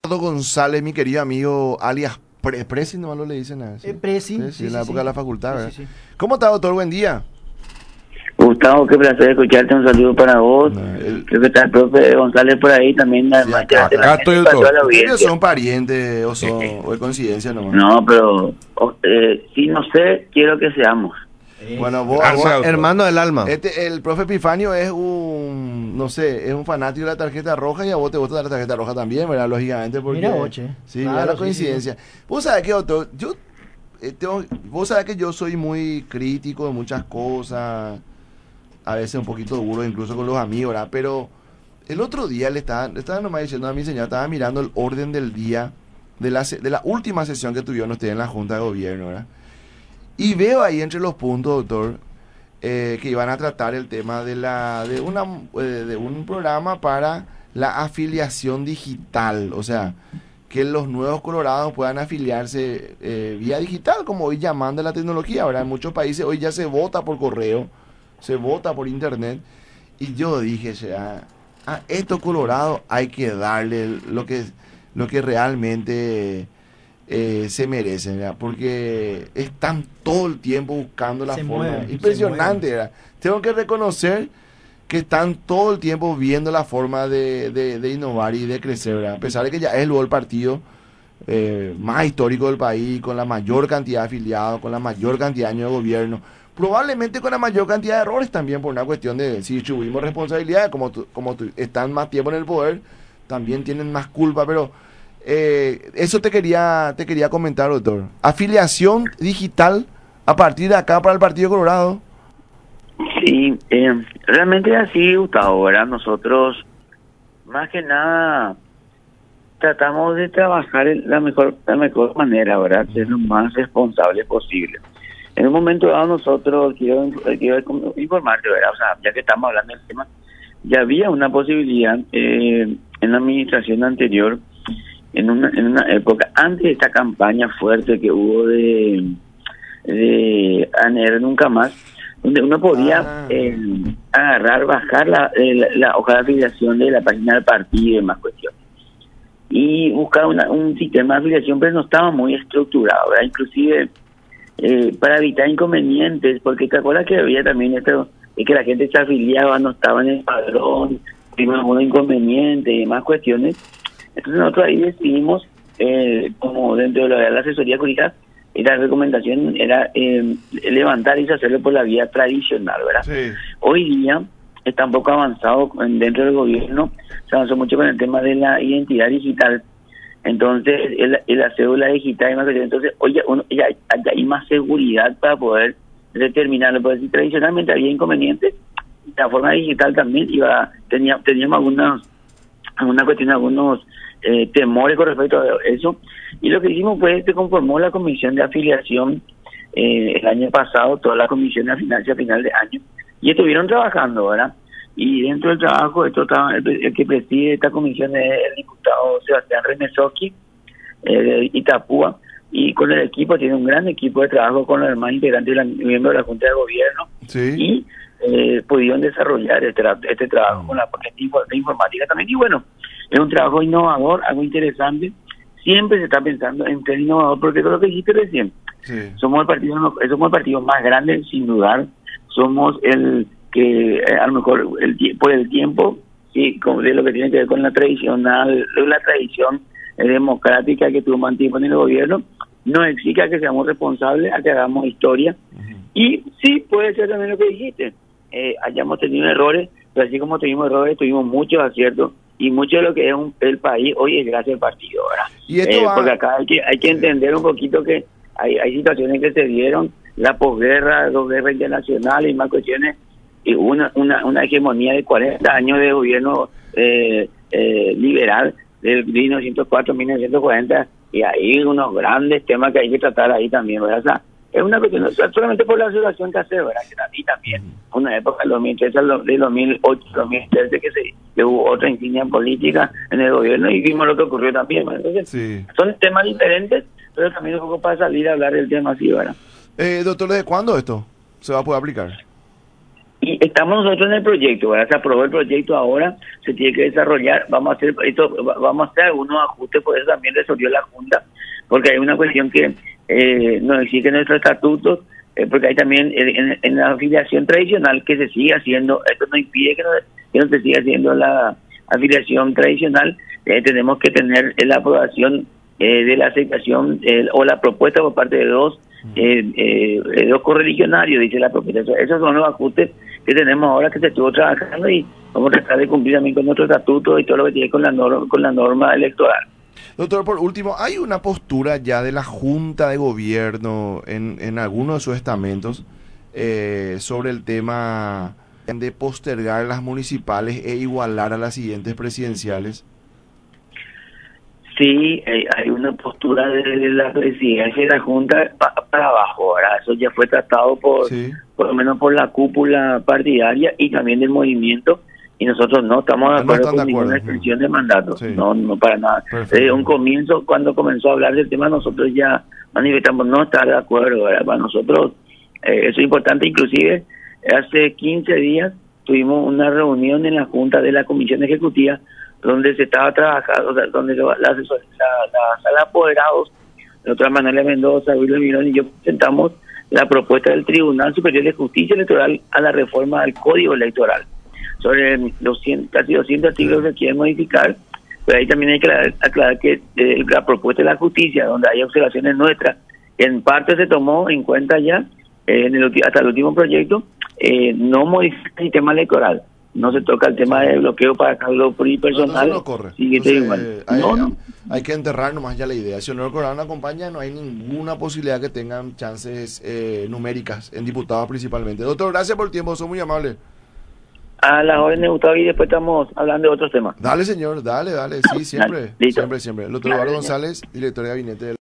Eduardo González, mi querido amigo, alias Presi, no lo le dicen a veces. Presi. Sí, en la época de la facultad, ¿verdad? Sí. ¿Cómo está, doctor? Buen día. Gustavo, qué placer escucharte, un saludo para vos. Creo que está el profe González por ahí también. Sí, acá estoy, para toda doctor. la ¿Ustedes audiencia. son parientes o es coincidencia nomás? No, pero si no sé, quiero que seamos. Bueno, vos, hermano del alma. El profe Epifanio es un, no sé, es un fanático de la tarjeta roja y a vos te gusta la tarjeta roja también, ¿verdad? Lógicamente, porque... Mira, Boche. Sí, Claro, mira la sí, coincidencia. Vos sabés que, doctor, vos sabés que yo soy muy crítico de muchas cosas, a veces un poquito duro, incluso con los amigos, ¿verdad? Pero el otro día le estaba nomás diciendo a mi señora, estaba mirando el orden del día de la última sesión que tuvieron ustedes en la Junta de Gobierno, ¿verdad? Y veo ahí entre los puntos, doctor, que iban a tratar el tema de un programa para la afiliación digital, o sea, que los nuevos colorados puedan afiliarse vía digital, como hoy llamando la tecnología, ¿verdad? En muchos países hoy ya se vota por correo, se vota por internet, y yo dije, a estos colorados hay que darle lo que realmente... se merecen, ¿verdad? Porque están todo el tiempo buscando la forma. Impresionante, ¿verdad? Tengo que reconocer que están todo el tiempo viendo la forma de innovar y de crecer, ¿verdad? A pesar de que ya es luego el partido más histórico del país, con la mayor cantidad de afiliados, con la mayor cantidad de años de gobierno, probablemente con la mayor cantidad de errores también, por una cuestión de si tuvimos responsabilidades, como están más tiempo en el poder, también tienen más culpa, pero eso te quería comentar, doctor. Afiliación digital a partir de acá para el Partido Colorado. Sí, realmente es así, Gustavo, ¿verdad? Nosotros, más que nada, tratamos de trabajar en la mejor manera, ¿verdad? Ser lo más responsable posible. En un momento dado nosotros, quiero informarte, ¿verdad? O sea, ya que estamos hablando del tema, ya había una posibilidad en la administración anterior, en una época, antes de esta campaña fuerte que hubo de ANR Nunca Más, donde uno podía bajar la hoja de afiliación de la página del partido y demás cuestiones. Y buscar un sistema de afiliación, pero no estaba muy estructurado, ¿verdad? Inclusive para evitar inconvenientes, porque te acuerdas que había también esto de que la gente se afiliaba, no estaba en el padrón, tuvimos algunos inconvenientes y demás cuestiones. Entonces nosotros ahí decidimos, como dentro de la asesoría jurídica, la recomendación era levantar y hacerlo por la vía tradicional, ¿verdad? Sí. Hoy día está un poco avanzado dentro del gobierno, se avanzó mucho con el tema de la identidad digital, entonces la cédula digital y más, entonces hoy ya hay más seguridad para poder determinarlo, porque si tradicionalmente había inconvenientes, la forma digital también teníamos algunos temores con respecto a eso, y lo que hicimos fue se conformó la comisión de afiliación el año pasado, toda la comisión de afiliación a final de año, y estuvieron trabajando, ¿verdad? Y dentro del trabajo el que preside esta comisión es el diputado Sebastián Remesoski de Itapúa, y con el equipo, tiene un gran equipo de trabajo con los demás integrantes y miembros de la Junta de Gobierno, sí. Y pudieron desarrollar este trabajo con la parte de informática también. Y bueno, es un trabajo innovador, algo interesante. Siempre se está pensando en ser innovador, porque todo lo que dijiste recién, sí. Somos el partido más grande, sin dudar. Somos el que, a lo mejor, por el tiempo, sí, de lo que tiene que ver con la tradición democrática que tuvo más tiempo en el gobierno, no exige que seamos responsables, a que hagamos historia. Y sí, puede ser también lo que dijiste. Hayamos tenido errores, pero así como tuvimos errores, tuvimos muchos aciertos, y mucho de lo que es el país hoy es gracias al partido, ¿verdad? ¿Y porque acá hay que entender un poquito que hay situaciones que se dieron, la posguerra, dos guerras internacionales y más cuestiones, y una hegemonía de 40 años de gobierno liberal, de 1904 a 1940, y hay unos grandes temas que hay que tratar ahí también, ¿verdad? O sea, es una cuestión, solamente por la situación que hace, ¿verdad? Que a mí también, una época del 2013 del 2008, 2013, que hubo otra insignia política en el gobierno y vimos lo que ocurrió también, ¿verdad? Entonces, sí. Son temas diferentes, pero también un poco para salir a hablar del tema así, ¿verdad? Doctor, ¿desde cuándo esto se va a poder aplicar? Y estamos nosotros en el proyecto, ¿verdad? Se aprobó el proyecto ahora, se tiene que desarrollar, vamos a hacer esto, vamos a hacer algunos ajustes, por eso también resolvió la Junta, porque hay una cuestión que nos exige nuestros estatutos, porque hay también en la afiliación tradicional que se sigue haciendo, esto no impide que no se siga haciendo la afiliación tradicional, tenemos que tener la aprobación de la aceptación o la propuesta por parte de dos correligionarios, dice la propuesta. Esos son los ajustes que tenemos ahora, que se estuvo trabajando, y vamos a tratar de cumplir también con nuestro estatuto y todo lo que tiene con la norma electoral. Doctor, por último, ¿hay una postura ya de la Junta de Gobierno en algunos de sus estamentos sobre el tema de postergar las municipales e igualar a las siguientes presidenciales? Sí, hay una postura de la presidencia y la Junta para abajo, ¿verdad? Eso ya fue tratado por lo menos por la cúpula partidaria y también del movimiento, y nosotros no estamos de acuerdo con ninguna extensión de mandato, no para nada. Desde un comienzo, cuando comenzó a hablar del tema, nosotros ya manifestamos no estar de acuerdo, ¿verdad? Para nosotros eso es importante. Inclusive hace 15 días tuvimos una reunión en la Junta de la Comisión Ejecutiva donde se estaba trabajando, donde la sala de apoderados, la doctora Manuela Mendoza, Willy Mirón y yo presentamos la propuesta del Tribunal Superior de Justicia Electoral a la reforma del Código Electoral. Sobre casi 200 artículos que quieren modificar, pero ahí también hay que aclarar que la propuesta de la justicia, donde hay observaciones nuestras, en parte se tomó en cuenta ya, hasta el último proyecto, no modifica el sistema electoral. No se toca el tema de bloqueo para cargo personal. No corre. Hay que enterrar nomás ya la idea. Si no no acompaña, no hay ninguna posibilidad que tengan chances numéricas en diputados principalmente. Doctor, gracias por el tiempo, son muy amables. A las órdenes, Gustavo, y después estamos hablando de otros temas. Dale, señor, dale, sí, siempre. Dale, siempre. El doctor Eduardo González, director de gabinete de